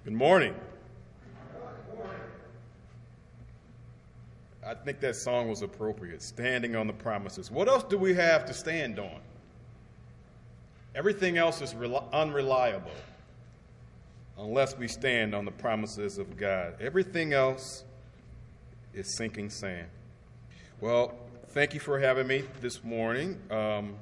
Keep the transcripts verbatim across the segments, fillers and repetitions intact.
Good morning. I think that song was appropriate, standing on the promises. What else do we have to stand on? Everything else is rel- unreliable unless we stand on the promises of God. Everything else is sinking sand. Well, thank you for having me this morning. Um,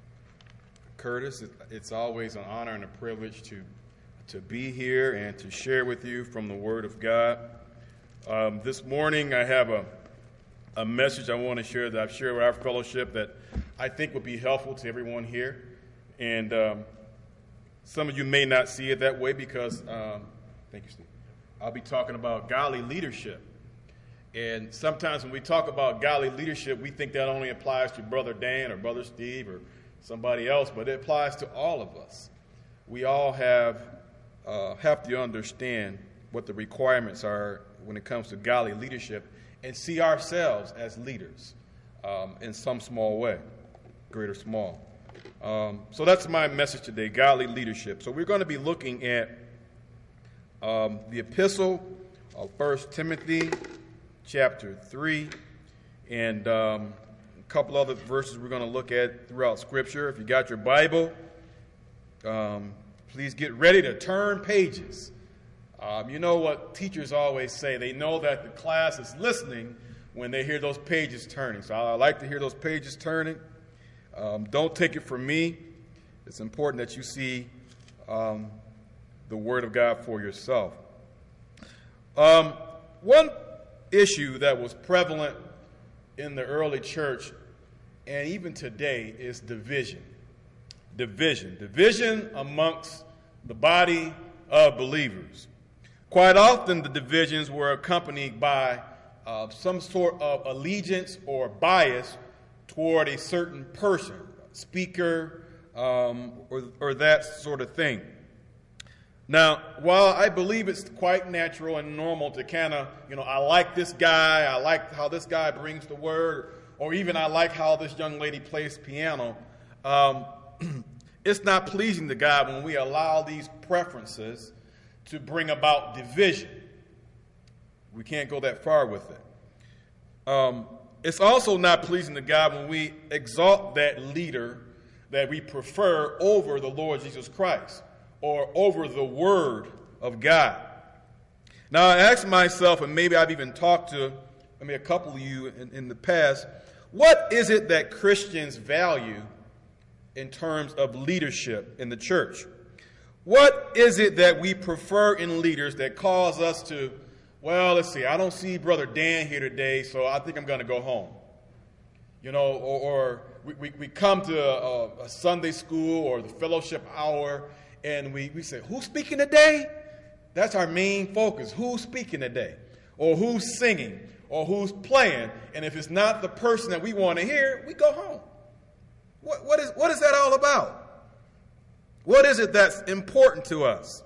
Curtis, it, it's always an honor and a privilege to to be here and to share with you from the Word of God. Um, this morning I have a, a message I want to share that I've shared with our fellowship that I think would be helpful to everyone here. And um, some of you may not see it that way because, um, thank you, Steve, I'll be talking about godly leadership. And sometimes when we talk about godly leadership, we think that only applies to Brother Dan or Brother Steve or somebody else, but it applies to all of us. We all have Uh, have to understand what the requirements are when it comes to godly leadership and see ourselves as leaders um, in some small way, great or small. Um, so that's my message today, godly leadership. So we're going to be looking at um, the epistle of First Timothy chapter three and um, a couple other verses we're going to look at throughout Scripture. If you got your Bible, um, please get ready to turn pages. Um, you know what teachers always say. They know that the class is listening when they hear those pages turning. So I like to hear those pages turning. Um, don't take it from me. It's important that you see um, the Word of God for yourself. Um, one issue that was prevalent in the early church and even today is division. Division. Division amongst the body of believers. Quite often the divisions were accompanied by uh, some sort of allegiance or bias toward a certain person, speaker, um, or, or that sort of thing. Now, while I believe it's quite natural and normal to kind of, you know, I like this guy, I like how this guy brings the word, or even I like how this young lady plays piano, um, it's not pleasing to God when we allow these preferences to bring about division. We can't go that far with it. Um, it's also not pleasing to God when we exalt that leader that we prefer over the Lord Jesus Christ or over the Word of God. Now, I ask myself, and maybe I've even talked to I mean, a couple of you in, in the past, what is it that Christians value in terms of leadership in the church? What is it that we prefer in leaders that cause us to, well, let's see, I don't see Brother Dan here today, so I think I'm going to go home. You know, or, or we, we, we come to a, a Sunday school or the fellowship hour, and we, we say, who's speaking today? That's our main focus. Who's speaking today? Or who's singing? Or who's playing? And if it's not the person that we want to hear, we go home. What, what is what is that all about? What is it that's important to us?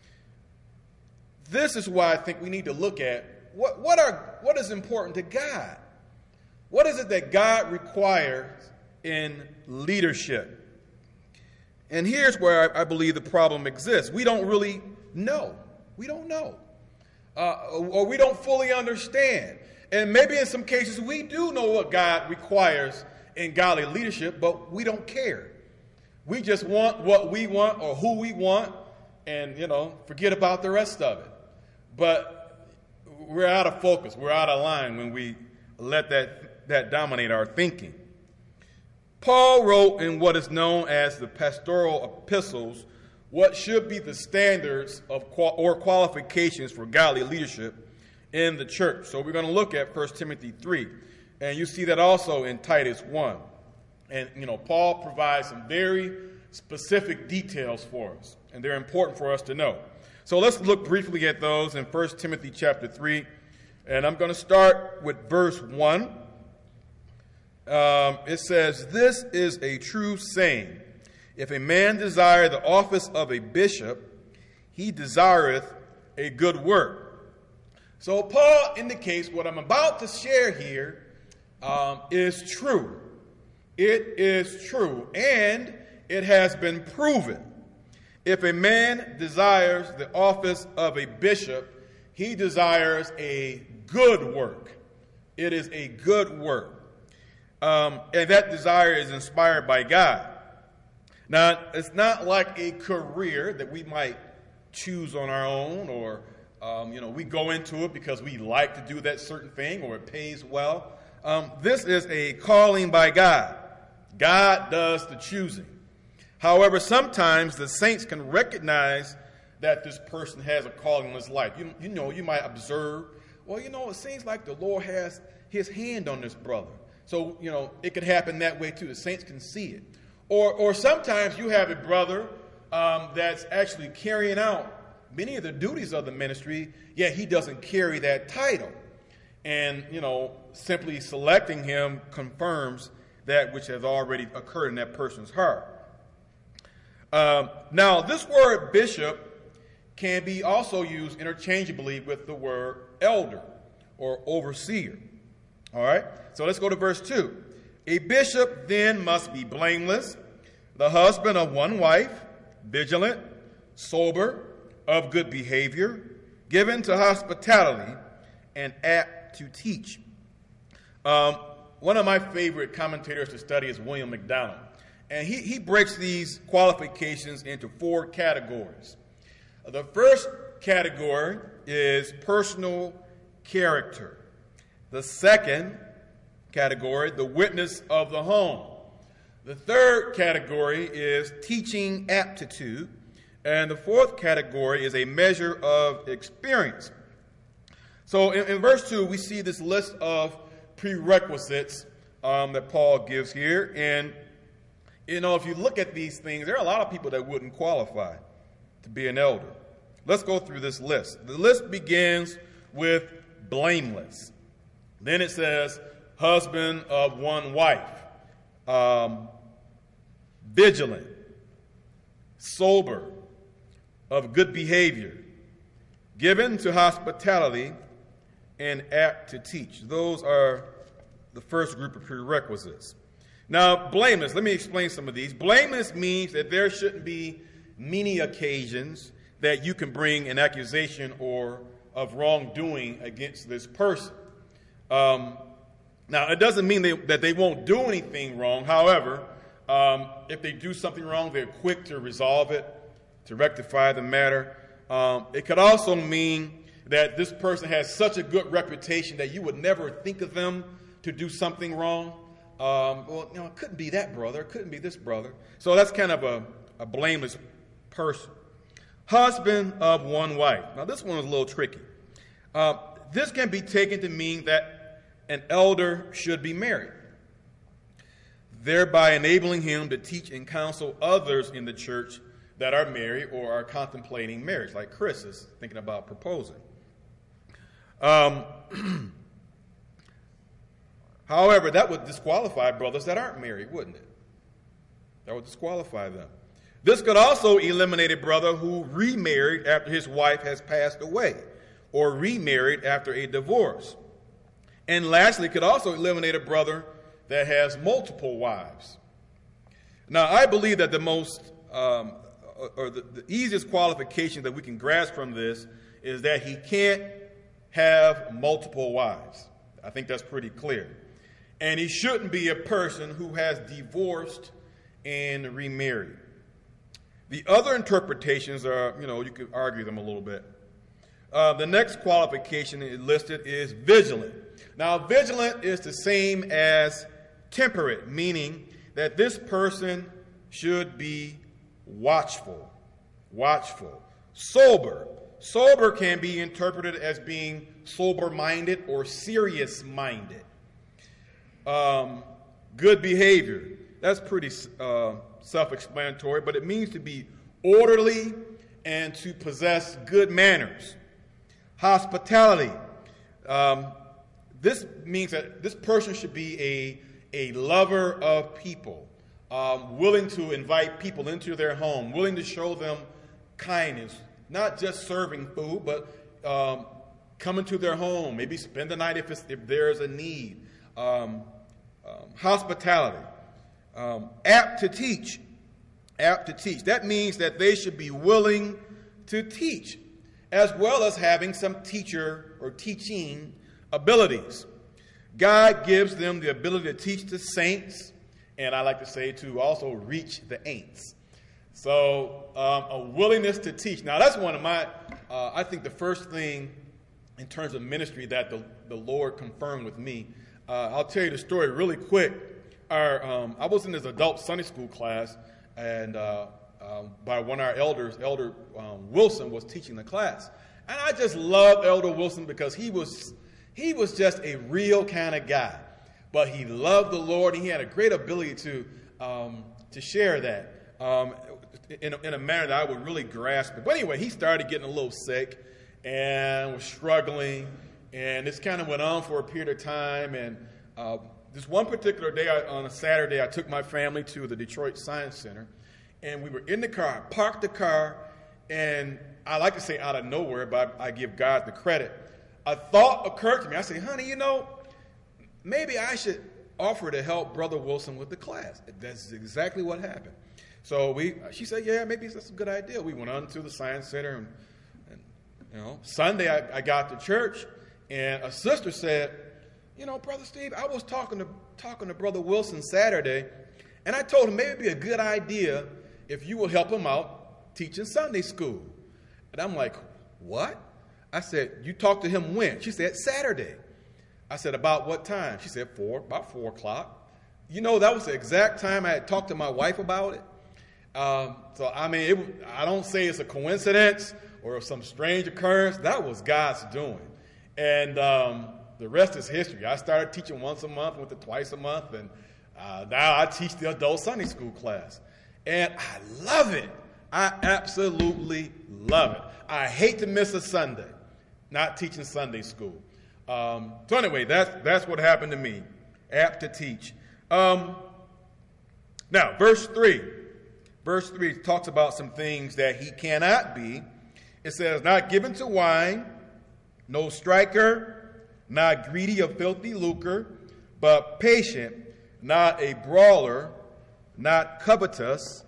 This is why I think we need to look at what, what are what is important to God. What is it that God requires in leadership? And here's where I, I believe the problem exists. We don't really know. We don't know. Uh, or we don't fully understand. And maybe in some cases we do know what God requires in godly leadership, but we don't care. We just want what we want or who we want and, you know, forget about the rest of it. But we're out of focus. We're out of line when we let that, that dominate our thinking. Paul wrote in what is known as the pastoral epistles what should be the standards of qual- or qualifications for godly leadership in the church. So we're going to look at First Timothy three. And you see that also in Titus one. And, you know, Paul provides some very specific details for us. And they're important for us to know. So let's look briefly at those in First Timothy chapter three. And I'm going to start with verse one. Um, it says, "This is a true saying. If a man desire the office of a bishop, he desireth a good work." So Paul indicates what I'm about to share here um, is true. It is true, and it has been proven. If a man desires the office of a bishop, he desires a good work. It is a good work. Um, and that desire is inspired by God. Now, it's not like a career that we might choose on our own, or, um, you know, we go into it because we like to do that certain thing or it pays well. Um, this is a calling by God. God does the choosing. However, sometimes the saints can recognize that this person has a calling in his life. You, you know, you might observe, well, you know, it seems like the Lord has his hand on this brother. So, you know, it could happen that way too. The saints can see it. Or, or sometimes you have a brother um, that's actually carrying out many of the duties of the ministry, yet he doesn't carry that title. And, you know, simply selecting him confirms that which has already occurred in that person's heart. Um, now, this word bishop can be also used interchangeably with the word elder or overseer. All right, so let's go to verse two. A bishop then must be blameless, the husband of one wife, vigilant, sober, of good behavior, given to hospitality, and apt to teach. Um, one of my favorite commentators to study is William MacDonald. And he, he breaks these qualifications into four categories. The first category is personal character. The second category, the witness of the home. The third category is teaching aptitude. And the fourth category is a measure of experience. So in, in verse two, we see this list of prerequisites um, that Paul gives here. And, you know, if you look at these things, there are a lot of people that wouldn't qualify to be an elder. Let's go through this list. The list begins with blameless. Then it says husband of one wife, um, vigilant, sober, of good behavior, given to hospitality, and apt to teach. Those are the first group of prerequisites. Now, blameless, let me explain some of these. Blameless means that there shouldn't be many occasions that you can bring an accusation or of wrongdoing against this person. Um, now, it doesn't mean they, that they won't do anything wrong. However, um, if they do something wrong, they're quick to resolve it, to rectify the matter. Um, it could also mean that this person has such a good reputation that you would never think of them to do something wrong. Um, well, you know, it couldn't be that brother. It couldn't be this brother. So that's kind of a, a blameless person. Husband of one wife. Now, this one is a little tricky. Uh, this can be taken to mean that an elder should be married, thereby enabling him to teach and counsel others in the church that are married or are contemplating marriage, like Chris is thinking about proposing. Um, however, that would disqualify brothers that aren't married, wouldn't it? That would disqualify them. This could also eliminate a brother who remarried after his wife has passed away, or remarried after a divorce. And lastly, it could also eliminate a brother that has multiple wives. Now, I believe that the most, um, or the, the easiest qualification that we can grasp from this is that he can't have multiple wives. I think that's pretty clear. And he shouldn't be a person who has divorced and remarried. The other interpretations are, you know, you could argue them a little bit. Uh, the next qualification listed is vigilant. Now, vigilant is the same as temperate, meaning that this person should be watchful. Watchful. Sober. Sober can be interpreted as being sober-minded or serious-minded. Um, good behavior. That's pretty uh, self-explanatory, but it means to be orderly and to possess good manners. Hospitality. Um, this means that this person should be a, a lover of people, um, willing to invite people into their home, willing to show them kindness, not just serving food, but um, coming to their home, maybe spend the night if, it's, if there is a need. Um, um, hospitality. Um, apt to teach. apt to teach. That means that they should be willing to teach, as well as having some teacher or teaching abilities. God gives them the ability to teach the saints, and I like to say to also reach the ain'ts. So um, a willingness to teach. Now that's one of my, uh, I think the first thing in terms of ministry that the, the Lord confirmed with me. Uh, I'll tell you the story really quick. Our, um, I was in this adult Sunday school class, and uh, um, by one of our elders, Elder um, Wilson, was teaching the class. And I just loved Elder Wilson because he was he was just a real kind of guy. But he loved the Lord, and he had a great ability to um, to share that um, in, a, in a manner that I would really grasp it. But anyway, he started getting a little sick and was struggling, and this kind of went on for a period of time. And uh, this one particular day, I, on a Saturday, I took my family to the Detroit Science Center, and we were in the car. I parked the car, and I like to say out of nowhere, but I, I give God the credit. A thought occurred to me. I said, honey, you know, maybe I should offer to help Brother Wilson with the class. That's exactly what happened. So we, she said, yeah, maybe that's a good idea. We went on to the Science Center, and, and you know, Sunday I, I got to church, and a sister said, you know, Brother Steve, I was talking to talking to Brother Wilson Saturday, and I told him maybe it'd be a good idea if you will help him out teaching Sunday school. And I'm like, what? I said, you talked to him when? She said, Saturday. I said, about what time? She said, four, about four o'clock. You know, that was the exact time I had talked to my wife about it. Um, so, I mean, it, I don't say it's a coincidence or some strange occurrence. That was God's doing. And um, the rest is history. I started teaching once a month, went to twice a month, and uh, now I teach the adult Sunday school class. And I love it. I absolutely love it. I hate to miss a Sunday, not teaching Sunday school. Um, so anyway, that's, that's what happened to me. Apt to teach. Um, now, verse three. Verse three talks about some things that he cannot be. It says, not given to wine, no striker, not greedy of filthy lucre, but patient, not a brawler, not covetous.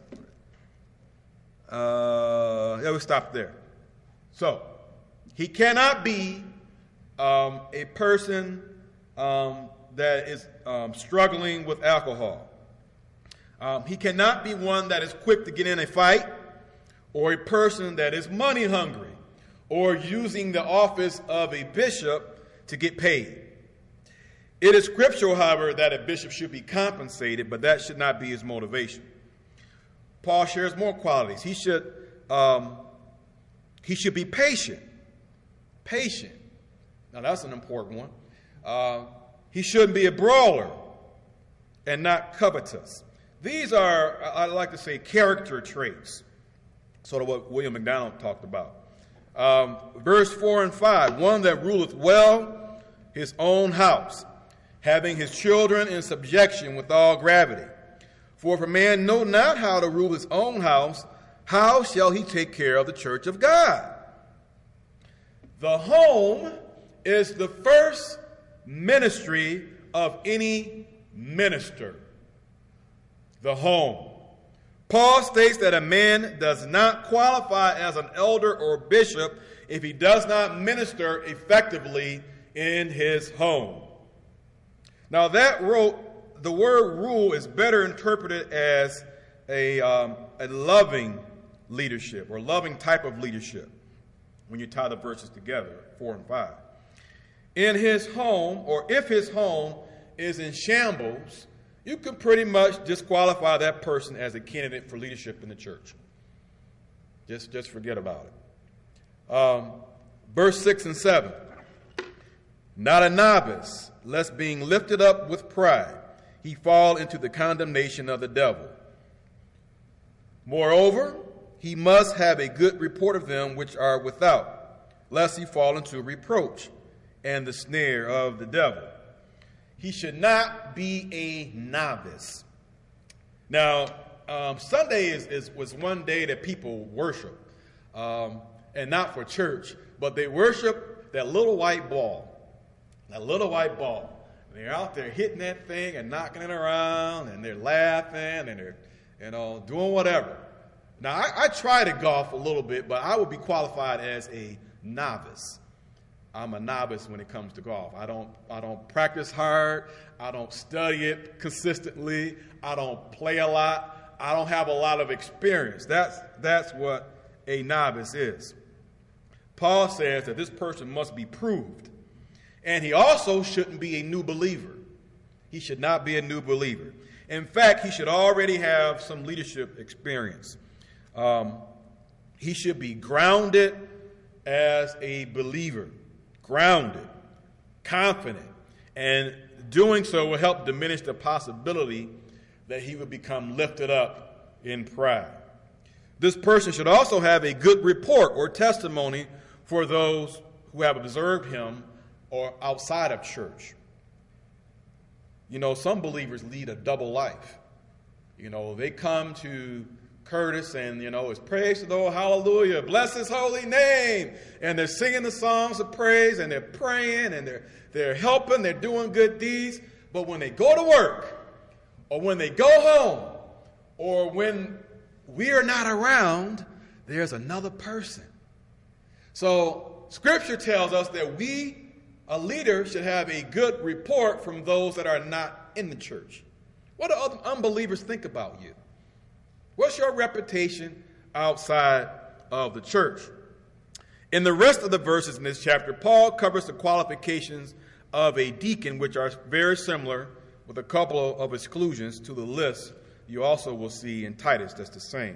Uh, yeah, we'll stop there. So, he cannot be um, a person um, that is um, struggling with alcohol. Um, he cannot be one that is quick to get in a fight, or a person that is money hungry, or using the office of a bishop to get paid. It is scriptural, however, that a bishop should be compensated, but that should not be his motivation. Paul shares more qualities. He should, um, he should be patient. Patient. Now, that's an important one. Uh, he shouldn't be a brawler and not covetous. These are, I like to say, character traits, sort of what William McDonald talked about. Um, verse four and five, one that ruleth well his own house, having his children in subjection with all gravity. For if a man know not how to rule his own house, how shall he take care of the church of God? The home is the first ministry of any minister. The home. Paul states that a man does not qualify as an elder or bishop if he does not minister effectively in his home. Now that wrote, the word rule is better interpreted as a, um, a loving leadership or loving type of leadership when you tie the verses together, four and five. In his home, or if his home is in shambles, you can pretty much disqualify that person as a candidate for leadership in the church. Just, just forget about it. Um, verse six and seven. Not a novice, lest being lifted up with pride, he fall into the condemnation of the devil. Moreover, he must have a good report of them which are without, lest he fall into reproach and the snare of the devil. He should not be a novice. Now, um, Sunday is, is was one day that people worship, um, and not for church, but they worship that little white ball, that little white ball. And they're out there hitting that thing and knocking it around, and they're laughing, and they're you know, doing whatever. Now, I, I try to golf a little bit, but I would be qualified as a novice. I'm a novice when it comes to golf. I don't, I don't practice hard. I don't study it consistently. I don't play a lot. I don't have a lot of experience. That's, that's what a novice is. Paul says that this person must be proved. And he also shouldn't be a new believer. He should not be a new believer. In fact, he should already have some leadership experience. Um, he should be grounded as a believer. Grounded, confident, and doing so will help diminish the possibility that he would become lifted up in pride. This person should also have a good report or testimony for those who have observed him or outside of church. You know, some believers lead a double life. You know, they come to Curtis and, you know, it's praise to the Lord, hallelujah, bless his holy name. And they're singing the songs of praise and they're praying and they're, they're helping, they're doing good deeds. But when they go to work or when they go home or when we are not around, there's another person. So Scripture tells us that we, a leader, should have a good report from those that are not in the church. What do other unbelievers think about you? What's your reputation outside of the church? In the rest of the verses in this chapter, Paul covers the qualifications of a deacon, which are very similar, with a couple of exclusions to the list you also will see in Titus. That's the same.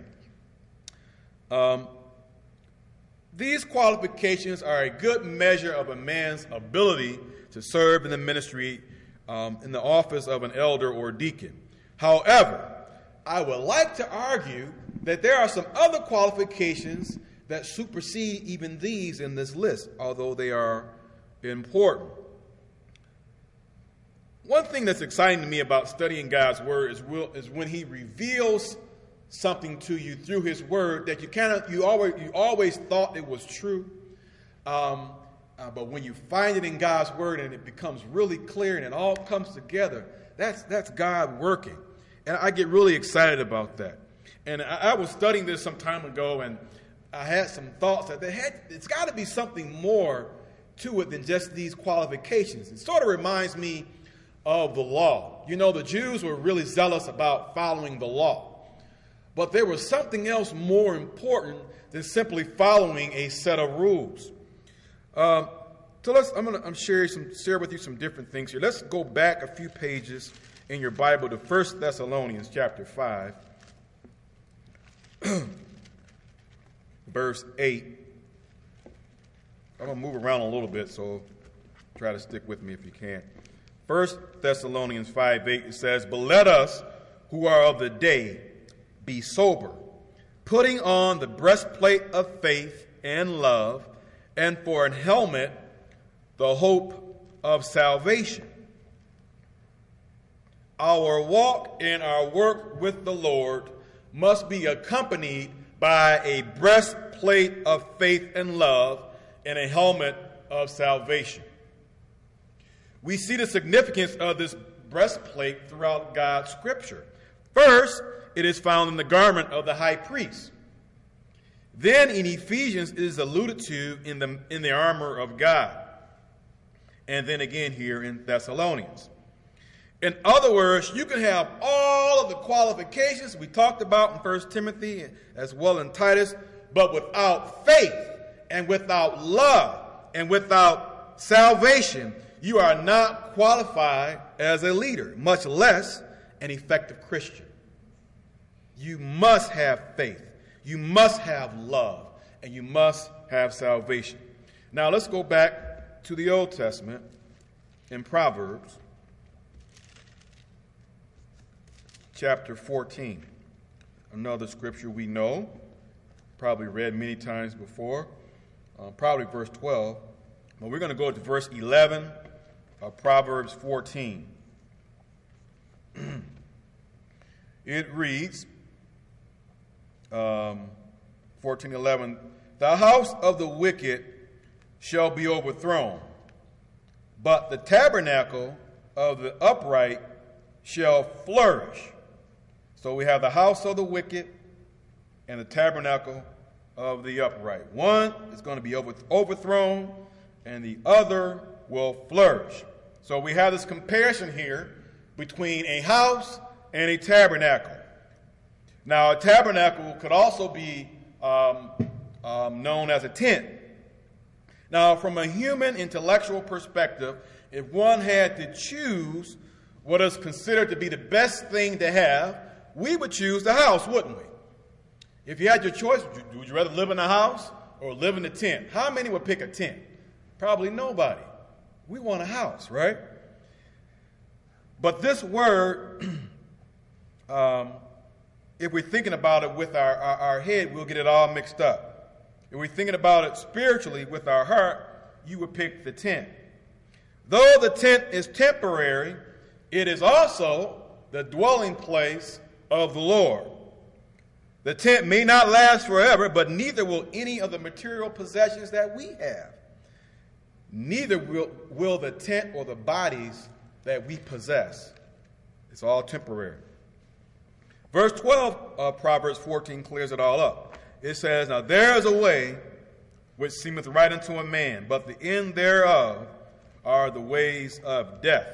Um, these qualifications are a good measure of a man's ability to serve in the ministry um, in the office of an elder or deacon. However, I would like to argue that there are some other qualifications that supersede even these in this list, although they are important. One thing that's exciting to me about studying God's Word is, will, is when He reveals something to you through His Word that you cannot, you always, you always thought it was true, um, uh, but when you find it in God's Word and it becomes really clear and it all comes together, that's that's God working. And I get really excited about that. And I, I was studying this some time ago, and I had some thoughts that they had, it's got to be something more to it than just these qualifications. It sort of reminds me of the law. You know, the Jews were really zealous about following the law. But there was something else more important than simply following a set of rules. Um, so let's, I'm going to I'm share, some, share with you some different things here. Let's go back a few pages in your Bible to First Thessalonians chapter five, verse eight. I'm going to move around a little bit, so try to stick with me if you can. First Thessalonians five eight, it says, "But let us who are of the day be sober, putting on the breastplate of faith and love, and for an helmet the hope of salvation. Our walk and our work with the Lord must be accompanied by a breastplate of faith and love and a helmet of salvation." We see the significance of this breastplate throughout God's Scripture. First, it is found in the garment of the high priest. Then in Ephesians, it is alluded to in the, in the armor of God. And then again here in Thessalonians. In other words, you can have all of the qualifications we talked about in First Timothy as well in Titus, but without faith and without love and without salvation, you are not qualified as a leader, much less an effective Christian. You must have faith, you must have love, and you must have salvation. Now let's go back to the Old Testament in Proverbs chapter fourteen. Another scripture we know, probably read many times before, uh, probably verse twelve. But we're going to go to verse eleven of Proverbs fourteen. It reads, um, fourteen eleven, "The house of the wicked shall be overthrown, but the tabernacle of the upright shall flourish." So we have the house of the wicked and the tabernacle of the upright. One is going to be over, overthrown, and the other will flourish. So we have this comparison here between a house and a tabernacle. Now, a tabernacle could also be um, um, known as a tent. Now, from a human intellectual perspective, if one had to choose what is considered to be the best thing to have, we would choose the house, wouldn't we? If you had your choice, would you, would you rather live in a house or live in a tent? How many would pick a tent? Probably nobody. We want a house, right? But this word, um, if we're thinking about it with our, our, our head, we'll get it all mixed up. If we're thinking about it spiritually with our heart, you would pick the tent. Though the tent is temporary, it is also the dwelling place of the Lord. The tent may not last forever, but neither will any of the material possessions that we have. Neither will, will the tent or the bodies that we possess. It's all temporary. Verse twelve of Proverbs fourteen clears it all up. It says, "Now there is a way which seemeth right unto a man, but the end thereof are the ways of death."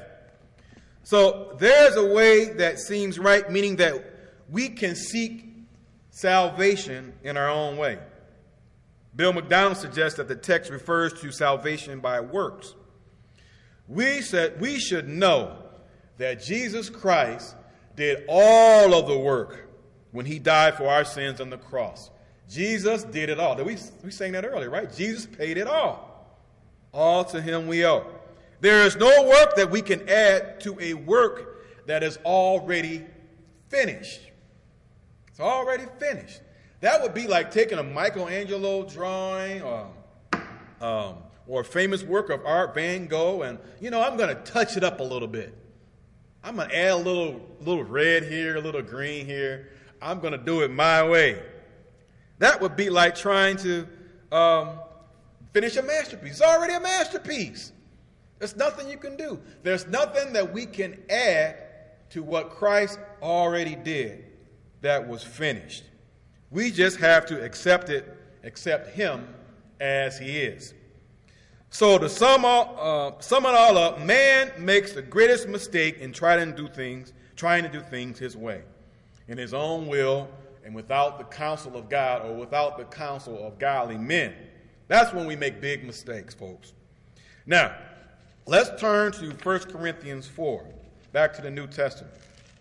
So there's a way that seems right, meaning that we can seek salvation in our own way. Bill McDonald suggests that the text refers to salvation by works. We said we should know that Jesus Christ did all of the work when he died for our sins on the cross. Jesus did it all. We, we sang that earlier, right? Jesus paid it all. All to him we owe. There is no work that we can add to a work that is already finished. It's already finished. That would be like taking a Michelangelo drawing or, um, or a famous work of art, Van Gogh, and, you know, I'm going to touch it up a little bit. I'm going to add a little, little red here, a little green here. I'm going to do it my way. That would be like trying to um, finish a masterpiece. It's already a masterpiece. There's nothing you can do. There's nothing that we can add to what Christ already did that was finished. We just have to accept it, accept him as he is. So to sum, all, uh, sum it all up, man makes the greatest mistake in trying to do things, trying to do things his way, in his own will, and without the counsel of God or without the counsel of godly men. That's when we make big mistakes, folks. Now, let's turn to First Corinthians four, back to the New Testament.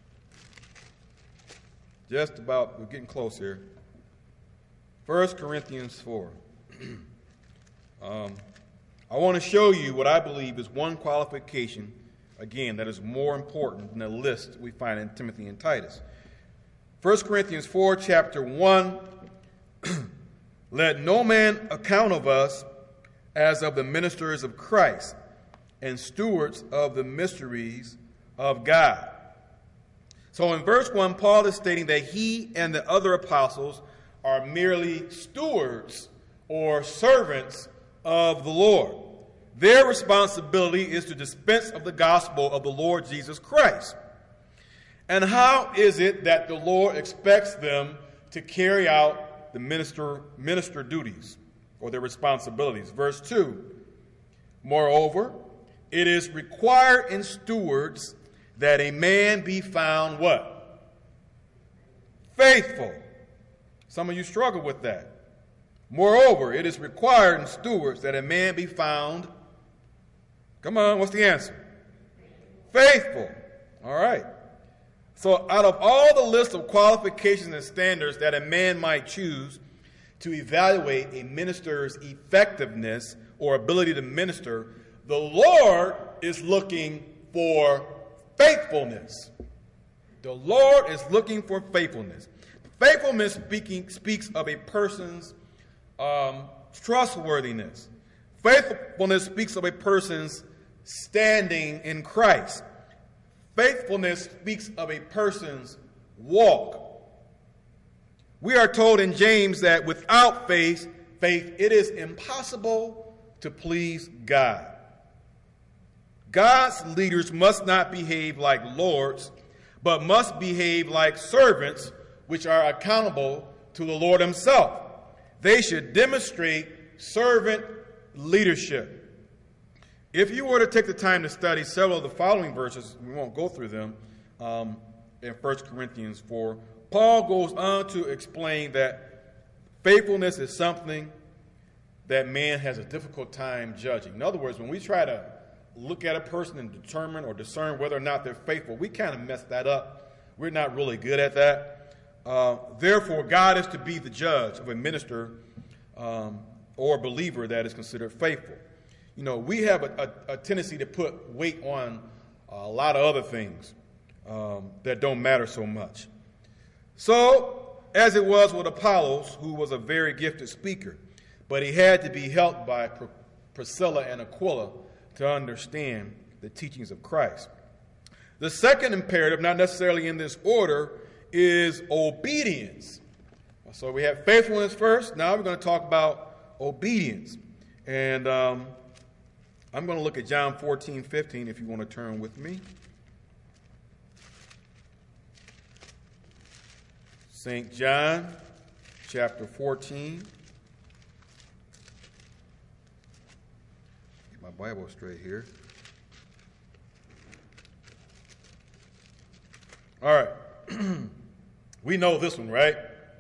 Just about, we're getting close here. First Corinthians four. um, I want to show you what I believe is one qualification, again, that is more important than the list we find in Timothy and Titus. First Corinthians four, chapter one, "Let no man account of us as of the ministers of Christ and stewards of the mysteries of God." So in verse one, Paul is stating that he and the other apostles are merely stewards or servants of the Lord. Their responsibility is to dispense of the gospel of the Lord Jesus Christ. And how is it that the Lord expects them to carry out the minister, minister duties or their responsibilities? Verse two, "Moreover, it is required in stewards that a man be found" what? Faithful. Some of you struggle with that. Moreover, it is required in stewards that a man be found, come on, what's the answer? Faithful. All right. So out of all the list of qualifications and standards that a man might choose to evaluate a minister's effectiveness or ability to minister, the Lord is looking for faithfulness. The Lord is looking for faithfulness. Faithfulness speaking, speaks of a person's um, trustworthiness. Faithfulness speaks of a person's standing in Christ. Faithfulness speaks of a person's walk. We are told in James that without faith, faith, it is impossible to please God. God's leaders must not behave like lords, but must behave like servants which are accountable to the Lord himself. They should demonstrate servant leadership. If you were to take the time to study several of the following verses, we won't go through them, um, in First Corinthians four, Paul goes on to explain that faithfulness is something that man has a difficult time judging. In other words, when we try to look at a person and determine or discern whether or not they're faithful, we kind of mess that up. We're not really good at that. Uh, therefore, God is to be the judge of a minister um, or a believer that is considered faithful. You know, we have a, a, a tendency to put weight on a lot of other things um, that don't matter so much. So, as it was with Apollos, who was a very gifted speaker, but he had to be helped by Pr- Priscilla and Aquila to understand the teachings of Christ. The second imperative, not necessarily in this order, is obedience. So we have faithfulness first. Now we're going to talk about obedience. And um, I'm going to look at John fourteen fifteen if you want to turn with me. Saint John chapter fourteen. Get my Bible straight here. All right. We know this one, right?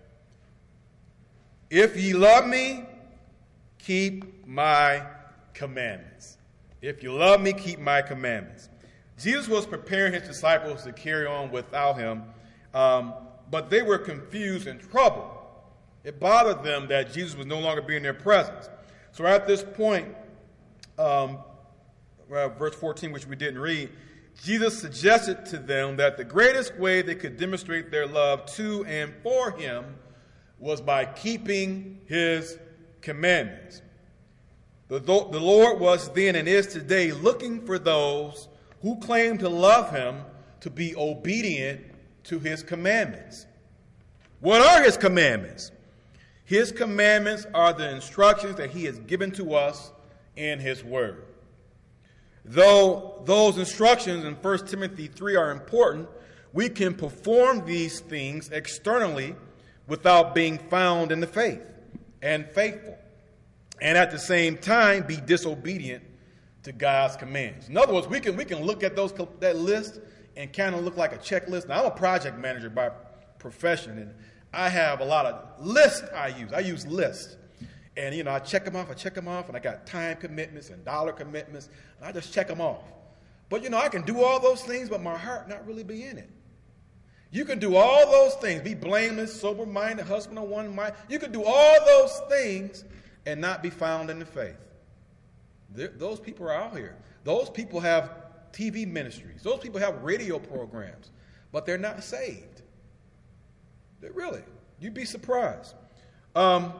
If ye love me, keep my commandments. If you love me, keep my commandments. Jesus was preparing his disciples to carry on without him, um, but they were confused and troubled. It bothered them that Jesus was no longer being in their presence. So at this point, um, well, verse fourteen, which we didn't read, Jesus suggested to them that the greatest way they could demonstrate their love to and for him was by keeping his commandments. The, the Lord was then and is today looking for those who claim to love him to be obedient to his commandments. What are his commandments? His commandments are the instructions that he has given to us in his word. Though those instructions in First Timothy three are important, we can perform these things externally without being found in the faith and faithful, and at the same time be disobedient to God's commands. In other words, we can we can look at those that list and kind of look like a checklist. Now, I'm a project manager by profession, and I have a lot of lists I use. I use lists. And, you know, I check them off, I check them off, and I got time commitments and dollar commitments, and I just check them off. But, you know, I can do all those things, but my heart not really be in it. You can do all those things, be blameless, sober-minded, husband of one mind. You can do all those things and not be found in the faith. They're, those people are out here. Those people have T V ministries. Those people have radio programs, but they're not saved. They're really. You'd be surprised. Um...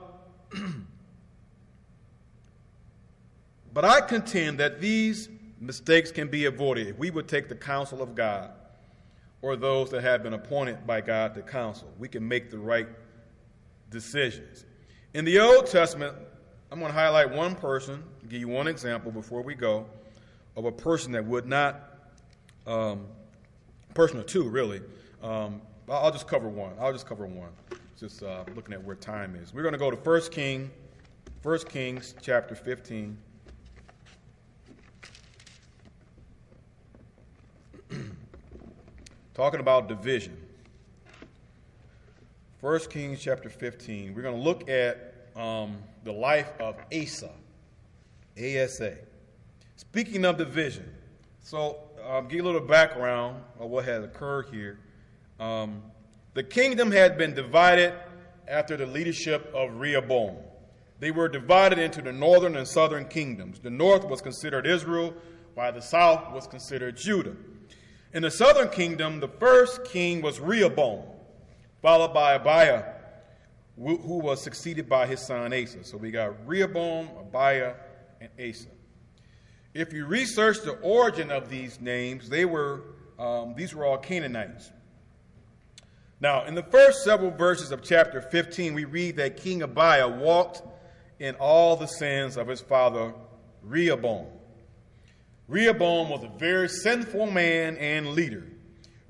But I contend that these mistakes can be avoided if we would take the counsel of God or those that have been appointed by God to counsel. We can make the right decisions. In the Old Testament, I'm going to highlight one person, give you one example before we go, of a person that would not, um, person or two really. Um, I'll just cover one. I'll just cover one. Just uh, looking at where time is. We're going to go to First King, First Kings chapter fifteen. Talking about division. First Kings chapter fifteen. We're going to look at um, the life of Asa. A S A. Speaking of division. So, um, give you a little background of what has occurred here. Um, the kingdom had been divided after the leadership of Rehoboam. They were divided into the northern and southern kingdoms. The north was considered Israel, while the south was considered Judah. In the southern kingdom, the first king was Rehoboam, followed by Abiah, who was succeeded by his son Asa. So we got Rehoboam, Abiah, and Asa. If you research the origin of these names, they were um, these were all Canaanites. Now, in the first several verses of chapter fifteen, we read that King Abiah walked in all the sins of his father Rehoboam. Rehoboam was a very sinful man and leader.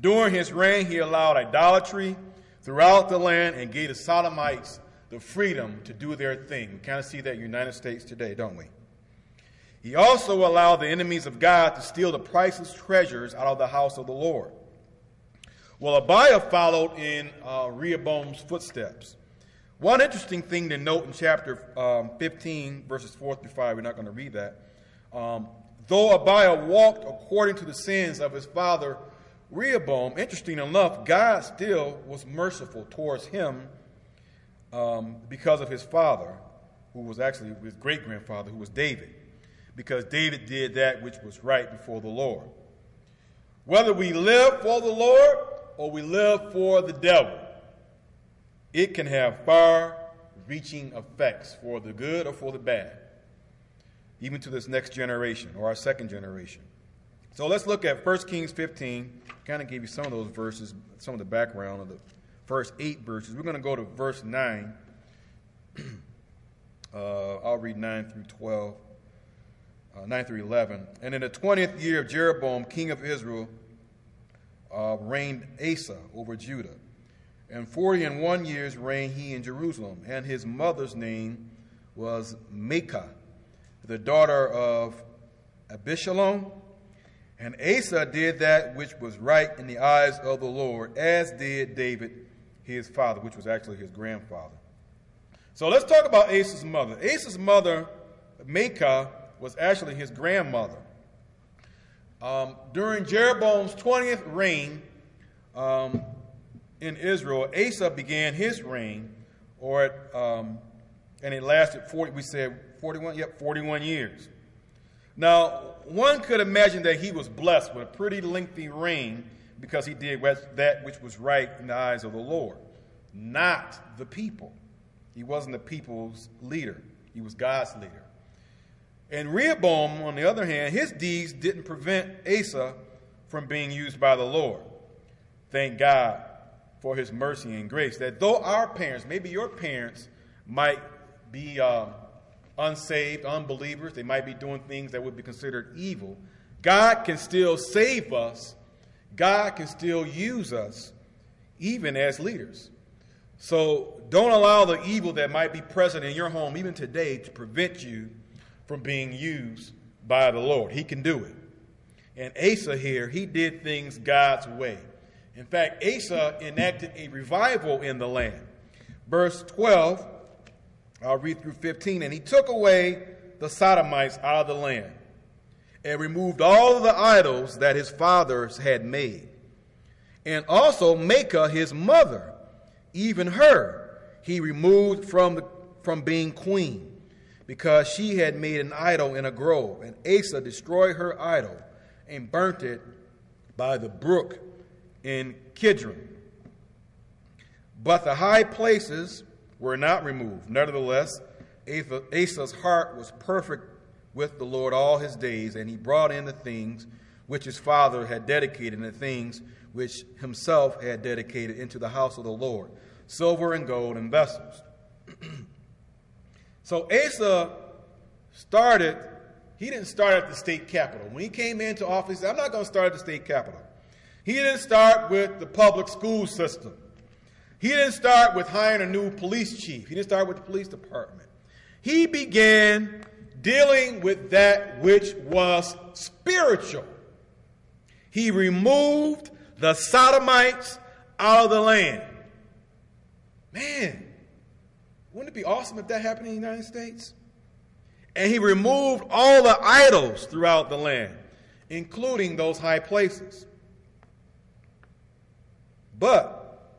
During his reign, he allowed idolatry throughout the land and gave the Sodomites the freedom to do their thing. We kind of see that in the United States today, don't we? He also allowed the enemies of God to steal the priceless treasures out of the house of the Lord. Well, Abiah followed in uh, Rehoboam's footsteps. One interesting thing to note in chapter um, fifteen, verses four through five, we're not going to read that. Um, though Abiah walked according to the sins of his father Rehoboam, interesting enough, God still was merciful towards him um, because of his father, who was actually his great-grandfather, who was David, because David did that which was right before the Lord. Whether we live for the Lord or we live for the devil, it can have far-reaching effects for the good or for the bad, even to this next generation or our second generation. So let's look at First Kings fifteen. Kind of give you some of those verses, some of the background of the first eight verses. We're going to go to verse nine. uh, I'll read nine through twelve, uh, nine through eleven. And in the twentieth year of Jeroboam, king of Israel, uh, reigned Asa over Judah. And forty and one years reigned he in Jerusalem. And his mother's name was Maacah, the daughter of Abishalom. And Asa did that which was right in the eyes of the Lord, as did David, his father, which was actually his grandfather. So let's talk about Asa's mother. Asa's mother, Maacah, was actually his grandmother. Um, during Jeroboam's twentieth reign um, in Israel, Asa began his reign, or it, um, and it lasted forty. We said forty-one. Yep, forty-one years. Now, one could imagine that he was blessed with a pretty lengthy reign because he did that which was right in the eyes of the Lord, not the people. He wasn't the people's leader. He was God's leader. And Rehoboam, on the other hand, his deeds didn't prevent Asa from being used by the Lord. Thank God for his mercy and grace, that though our parents, maybe your parents, might be um, unsaved, unbelievers, they might be doing things that would be considered evil, God can still save us. God can still use us, even as leaders. So don't allow the evil that might be present in your home, even today, to prevent you from being used by the Lord. He can do it. And Asa here, he did things God's way. In fact, Asa enacted a revival in the land. Verse twelve, I'll read through fifteen. And he took away the Sodomites out of the land and removed all of the idols that his fathers had made. And also Maacah, his mother, even her, he removed from, the, from being queen, because she had made an idol in a grove. And Asa destroyed her idol and burnt it by the brook in Kidron. But the high places were not removed. Nevertheless, Asa's heart was perfect with the Lord all his days, and he brought in the things which his father had dedicated, and the things which himself had dedicated into the house of the Lord, silver and gold and vessels. So Asa started, he didn't start at the state capitol. When he came into office, he said, I'm not going to start at the state capitol. He didn't start with the public school system. He didn't start with hiring a new police chief. He didn't start with the police department. He began dealing with that which was spiritual. He removed the Sodomites out of the land. Man, wouldn't it be awesome if that happened in the United States? And he removed all the idols throughout the land, including those high places. But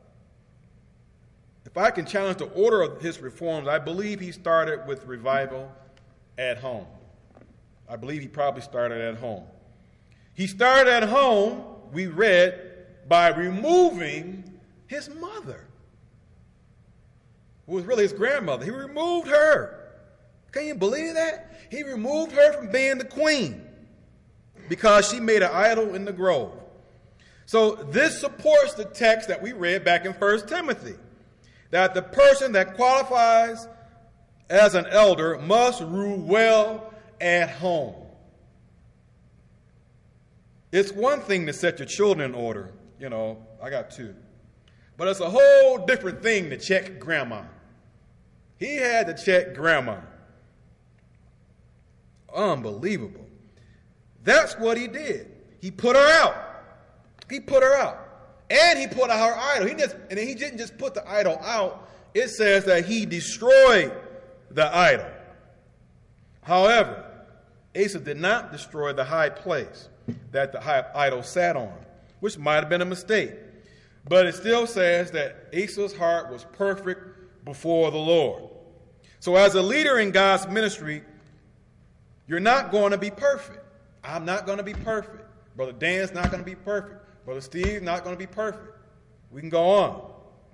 if I can challenge the order of his reforms, I believe he started with revival at home. I believe he probably started at home. He started at home, we read, by removing his mother, who was really his grandmother. He removed her. Can you believe that? He removed her from being the queen because she made an idol in the grove. So this supports the text that we read back in First Timothy, that the person that qualifies as an elder must rule well at home. It's one thing to set your children in order. you know, I got two. But it's a whole different thing to check grandma. He had to check grandma. Unbelievable. That's what he did. He put her out. He put her out. And he put out her idol. He just, and he didn't just put the idol out. It says that he destroyed the idol. However, Asa did not destroy the high place that the high idol sat on, which might have been a mistake. But it still says that Asa's heart was perfect before the Lord. So as a leader in God's ministry, you're not going to be perfect. I'm not going to be perfect. Brother Dan's not going to be perfect. Brother Steve's not going to be perfect. We can go on.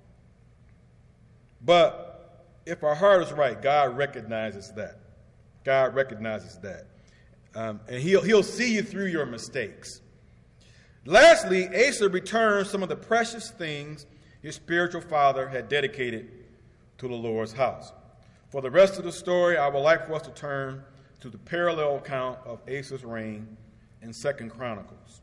But if our heart is right, God recognizes that. God recognizes that. Um, and he'll, he'll see you through your mistakes. Lastly, Asa returned some of the precious things his spiritual father had dedicated to the Lord's house. For the rest of the story, I would like for us to turn to the parallel account of Asa's reign in Second Chronicles.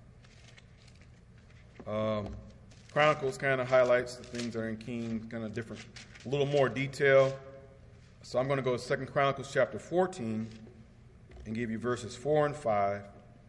Um, Chronicles kind of highlights the things that are in Kings, kind of different, a little more detail. So I'm going to go to Second Chronicles chapter fourteen and give you verses four and five.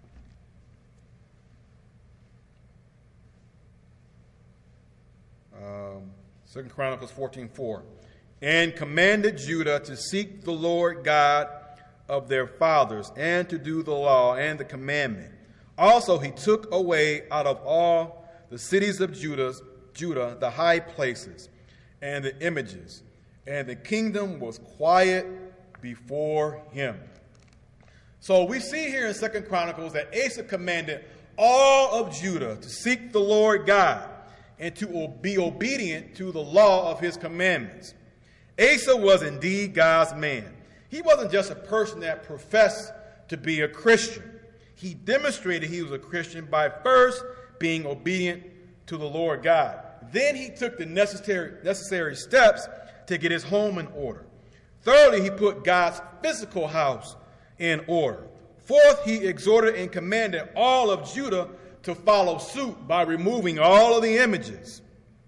Um, Second Chronicles fourteen four. And commanded Judah to seek the Lord God of their fathers, and to do the law and the commandment. Also he took away out of all the cities of Judah, Judah the high places and the images, and the kingdom was quiet before him. So we see here in Second Chronicles that Asa commanded all of Judah to seek the Lord God and to be obedient to the law of his commandments. Asa was indeed God's man. He wasn't just a person that professed to be a Christian. He demonstrated he was a Christian by first being obedient to the Lord God. Then he took the necessary, necessary steps to get his home in order. Thirdly, he put God's physical house in order. Fourth, he exhorted and commanded all of Judah to follow suit by removing all of the images.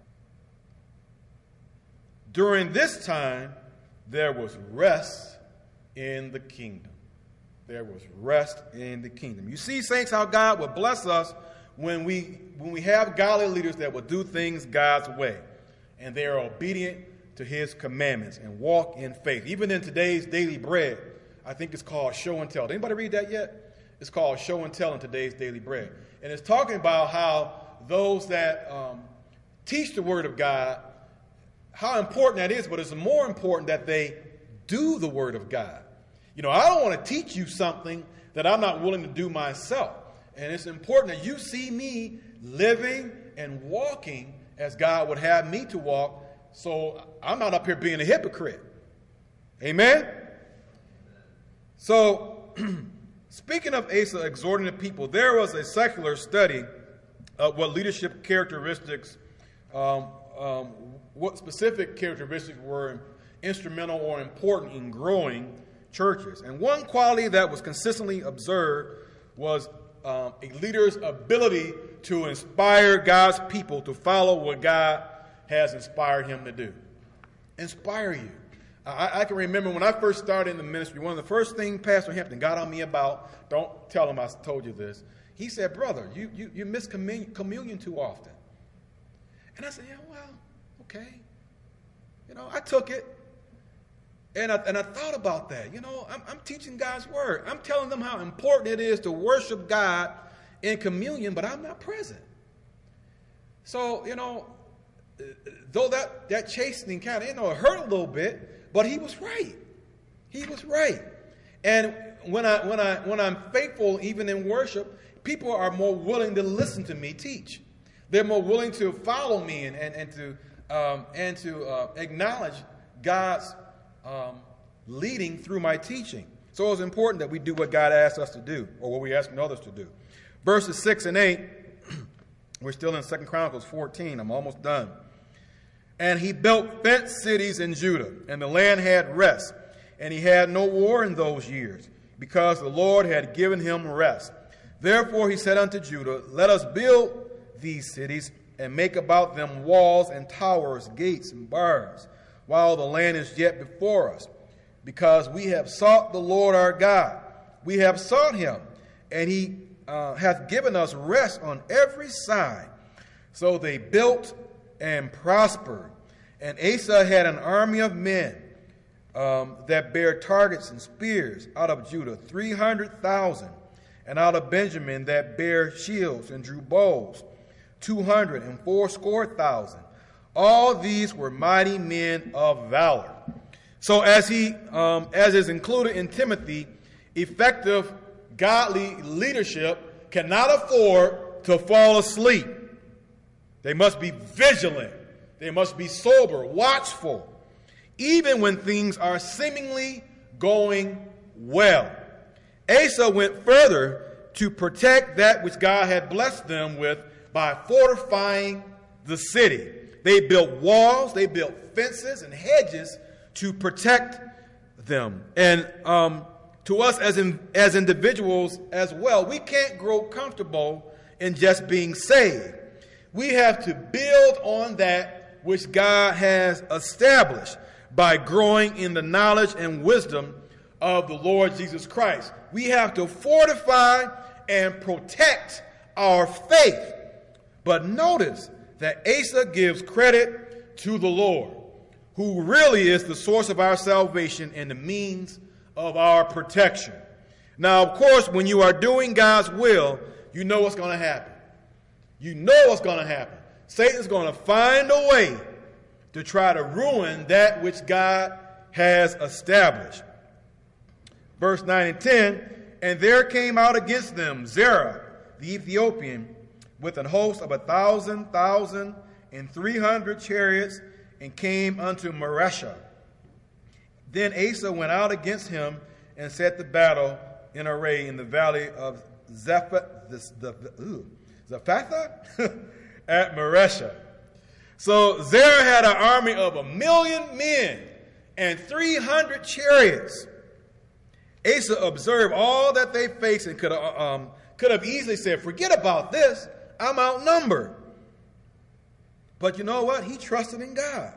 During this time, there was rest in the kingdom. There was rest in the kingdom. You see, saints, how God would bless us when we when we have godly leaders that will do things God's way, and they are obedient to his commandments and walk in faith. Even in today's Daily Bread, I think it's called Show and Tell. Did anybody read that yet? It's called Show and Tell in today's Daily Bread. And it's talking about how those that um, teach the Word of God, how important that is, but it's more important that they do the Word of God. You know, I don't want to teach you something that I'm not willing to do myself. And it's important that you see me living and walking as God would have me to walk, so I'm not up here being a hypocrite. Amen? So, speaking of Asa exhorting the people, there was a secular study of what leadership characteristics, um, um, what specific characteristics were instrumental or important in growing churches. And one quality that was consistently observed was um, a leader's ability to inspire God's people to follow what God has inspired him to do. Inspire you. I, I can remember when I first started in the ministry, one of the first things Pastor Hampton got on me about, don't tell him I told you this, he said, brother, you, you, you miss communion, communion too often. And I said, yeah, well, okay. You know, I took it. And I, and I thought about that. You know, I'm, I'm teaching God's word. I'm telling them how important it is to worship God in communion, but I'm not present. So, you know, though that, that chastening kind of, you know, it hurt a little bit, but he was right. He was right. And when, I, when, I, when I'm faithful, even in worship, people are more willing to listen to me teach. They're more willing to follow me and, and, and to, um, and to uh, acknowledge God's Um, leading through my teaching. So it's important that we do what God asks us to do, or what we ask others to do. Verses six and eight, we're still in Second Chronicles fourteen. I'm almost done. And he built fenced cities in Judah, and the land had rest, and he had no war in those years, because the Lord had given him rest. Therefore he said unto Judah, let us build these cities and make about them walls and towers, gates and bars, while the land is yet before us. Because we have sought the Lord our God. We have sought him, and he uh, hath given us rest on every side. So they built and prospered. And Asa had an army of men um, that bare targets and spears out of Judah, three hundred thousand. And out of Benjamin that bare shields and drew bows, two hundred and fourscore thousand. All these were mighty men of valor. So as he, um, as is included in Timothy, effective godly leadership cannot afford to fall asleep. They must be vigilant. They must be sober, watchful, even when things are seemingly going well. Asa went further to protect that which God had blessed them with by fortifying the city. They built walls, they built fences and hedges to protect them. And um, to us as, in, as individuals as well, we can't grow comfortable in just being saved. We have to build on that which God has established by growing in the knowledge and wisdom of the Lord Jesus Christ. We have to fortify and protect our faith. But notice that Asa gives credit to the Lord, who really is the source of our salvation and the means of our protection. Now, of course, when you are doing God's will, you know what's going to happen. You know what's going to happen. Satan's going to find a way to try to ruin that which God has established. Verse nine and ten, and there came out against them Zerah, the Ethiopian, with an host of a thousand thousand and three hundred chariots, and came unto Mareshah. Then Asa went out against him and set the battle in array in the valley of Zephatha at Mareshah. So Zerah had an army of a million men and three hundred chariots. Asa observed all that they faced and could, um, could have easily said, forget about this, I'm outnumbered. But you know what? He trusted in God.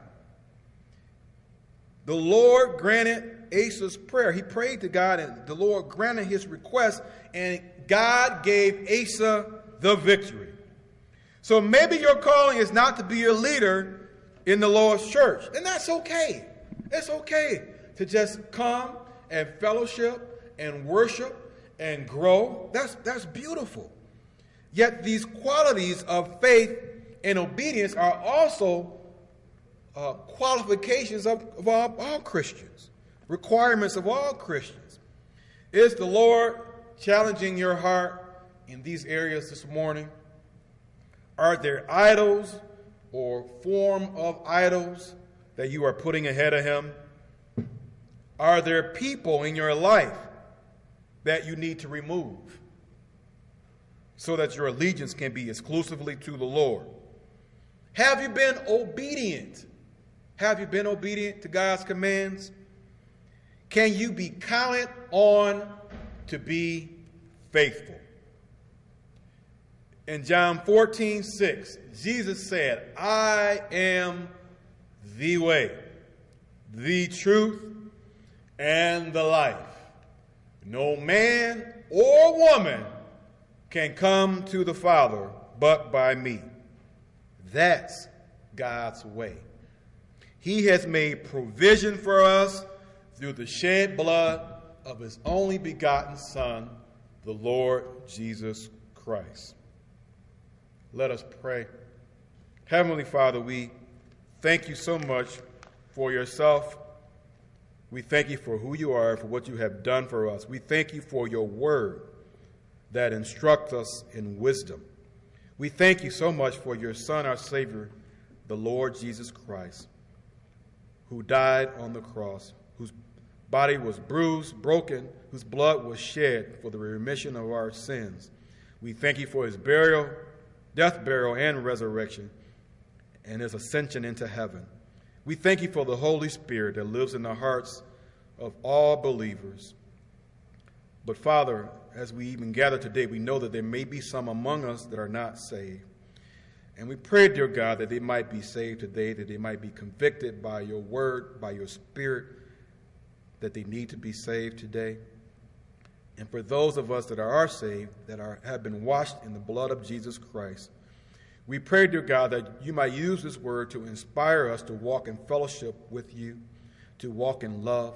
The Lord granted Asa's prayer. He prayed to God, and the Lord granted his request, and God gave Asa the victory. So maybe your calling is not to be a leader in the Lord's church, and that's okay. It's okay to just come and fellowship and worship and grow. That's, that's beautiful. Yet these qualities of faith and obedience are also uh, qualifications of, of all, all Christians, requirements of all Christians. Is the Lord challenging your heart in these areas this morning? Are there idols or form of idols that you are putting ahead of him? Are there people in your life that you need to remove so that your allegiance can be exclusively to the Lord? Have you been obedient? Have you been obedient to God's commands? Can you be counted on to be faithful? In John fourteen six, Jesus said, I am the way, the truth, and the life. No man or woman can come to the Father but by me. That's God's way. He has made provision for us through the shed blood of his only begotten Son, the Lord Jesus Christ. Let us pray. Heavenly Father, we thank you so much for yourself. We thank you for who you are, for what you have done for us. We thank you for your word that instructs us in wisdom. We thank you so much for your Son, our Savior, the Lord Jesus Christ, who died on the cross, whose body was bruised, broken, whose blood was shed for the remission of our sins. We thank you for his burial, death, burial, and resurrection, and his ascension into heaven. We thank you for the Holy Spirit that lives in the hearts of all believers. But Father, as we even gather today, we know that there may be some among us that are not saved. And we pray, dear God, that they might be saved today, that they might be convicted by your word, by your spirit, that they need to be saved today. And for those of us that are saved, that are, have been washed in the blood of Jesus Christ, we pray, dear God, that you might use this word to inspire us to walk in fellowship with you, to walk in love.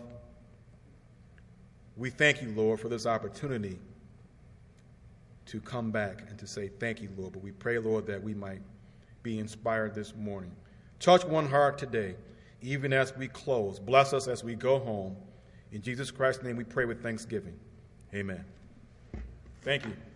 We thank you, Lord, for this opportunity to come back and to say thank you, Lord. But we pray, Lord, that we might be inspired this morning. Touch one heart today, even as we close. Bless us as we go home. In Jesus Christ's name we pray with thanksgiving. Amen. Thank you.